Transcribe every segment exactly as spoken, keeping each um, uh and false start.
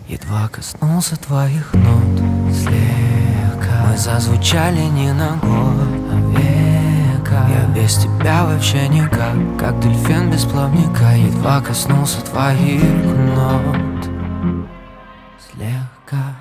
Едва коснулся твоих нот слегка. Мы зазвучали не на год, а века. Я без тебя вообще никак, как дельфин без плавника. Едва коснулся твоих нот слегка.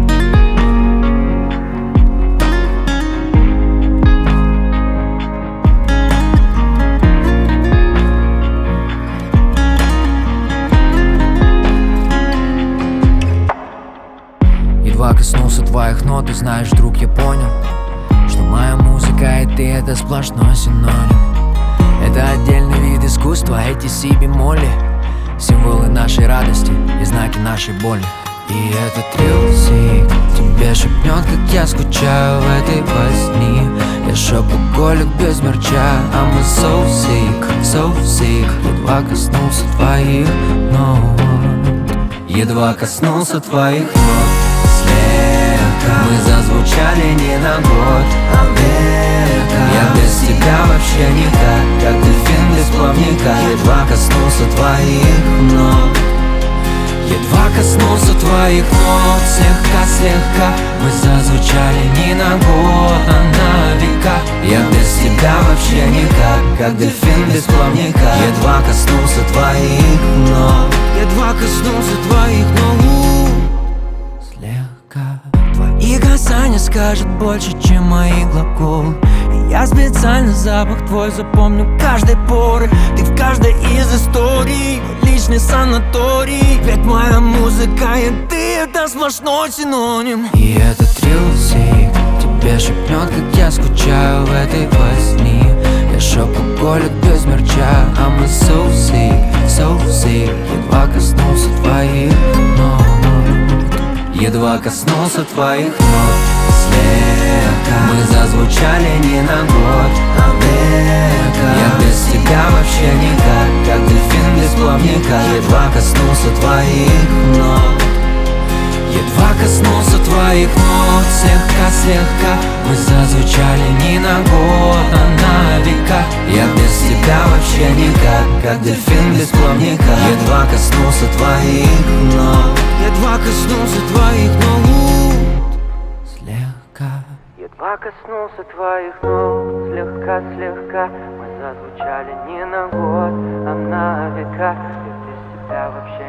Едва коснулся твоих нот, и знаешь, друг, я понял, что моя музыка и ты — это сплошной синоним. Это отдельный вид искусства, эти си бемоли, символы нашей радости и знаки нашей боли. И этот трилсик тебе шепнет, как я скучаю в этой возни. Я шопоголик без мерча, I'm a so sick, so sick. Едва коснулся твоих нот, едва коснулся твоих нот слегка. Мы зазвучали не на год, а века. Я без тебя вообще никак, как дельфин без плавника. Едва коснулся твоих нот, едва коснулся твоих нот слегка-слегка. Мы зазвучали не на год, а на века. Я без тебя вообще никак, как дельфин без плавника. Едва коснулся твоих нот, едва коснулся твоих нот слегка. Твои касания скажут больше, чем мои глаголы. И я специально запах твой запомню каждой поры. Ты в каждой из историй, мой личный санаторий. Ведь моя музыка и ты — это сплошной синоним. И этот трилсик тебе шепнет, как я скучаю в этой возни. Я шопоголик без мерча, I'm a so sick, so sick. Едва коснулся твоих нот, едва коснулся твоих нот слегка. Мы зазвучали не на год, а века. Я без тебя вообще никак, как дельфин без плавника. Едва коснулся твоих нот, едва коснулся твоих нот слегка-слегка. Мы зазвучали не на год, а на века. Я без тебя вообще никак, как дельфин без плавника. Едва коснулся твоих нот, едва коснулся твоих нот слегка. Едва коснулся твоих нот слегка-слегка. Мы зазвучали не на год, а на века. Я без тебя вообще